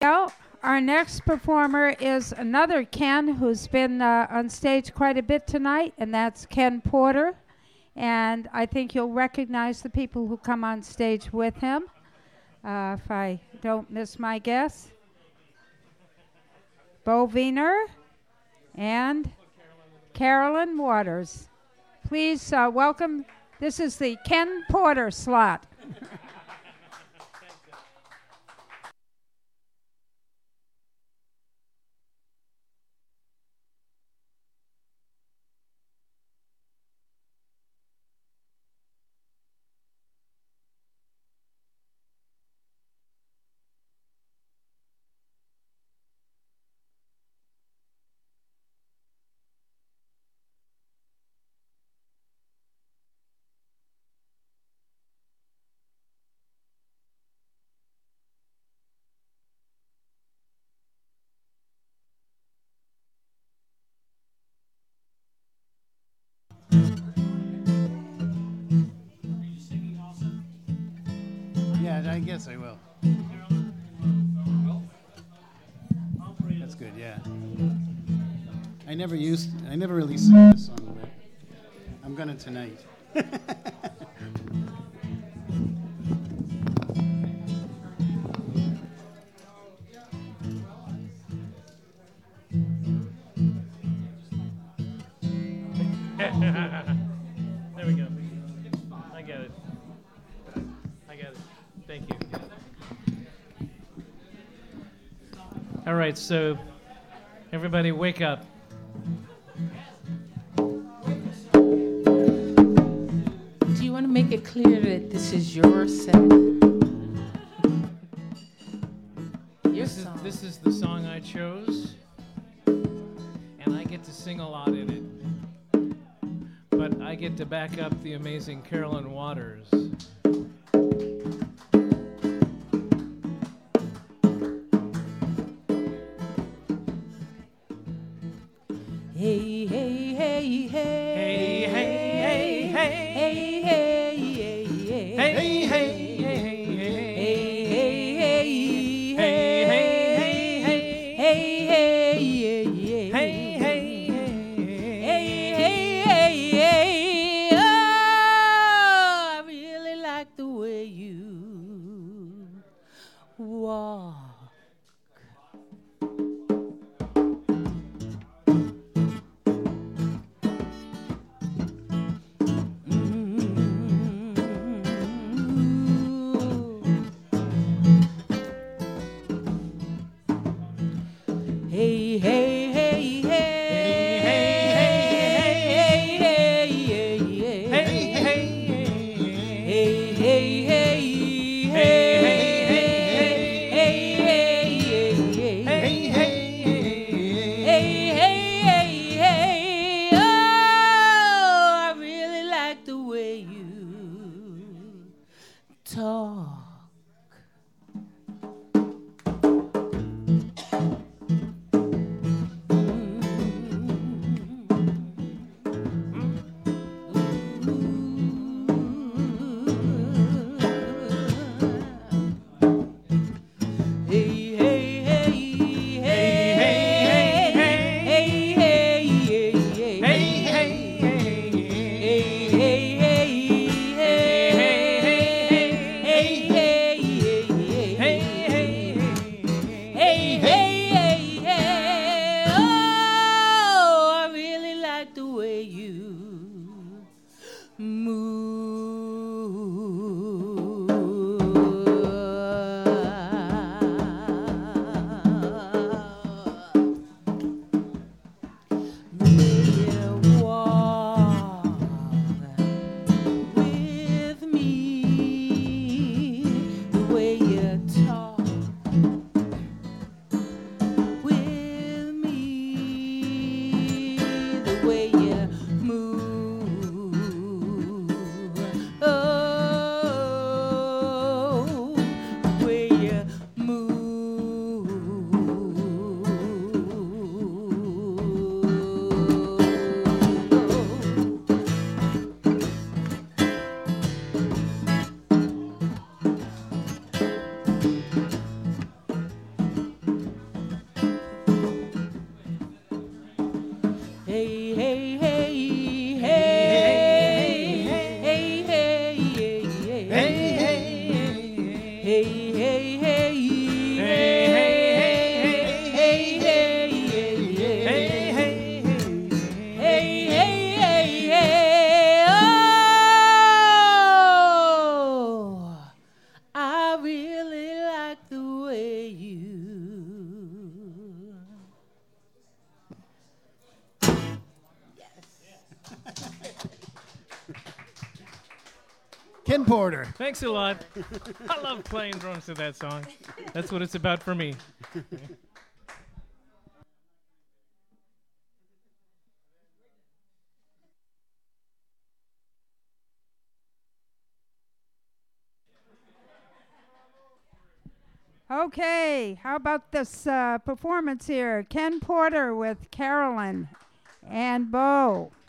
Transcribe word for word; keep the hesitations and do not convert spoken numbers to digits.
Well, our next performer is another Ken who's been uh, on stage quite a bit tonight, and that's Ken Porter. And I think you'll recognize the people who come on stage with him, uh, if I don't miss my guess. Bo Wiener and Carolyn Waters. Please uh, welcome. This is the Ken Porter slot. I guess I will. That's good, yeah. I never used, I never really sang this song, but I'm gonna tonight. There we go. I get it. I get it. Thank you. All right, so everybody wake up. Do you want to make it clear that this is your set? Your this song. Is, this is the song I chose, and I get to sing a lot in it. But I get to back up the amazing Carolyn Waters. Hey, hey, hey, hey. Hey, hey, hey, hey. Hey, hey, hey, hey. Hey, hey, hey, Ken Porter. Thanks a lot. I love playing drums to that song. That's what it's about for me. Okay, how about this uh, performance here? Ken Porter with Carolyn and Bo.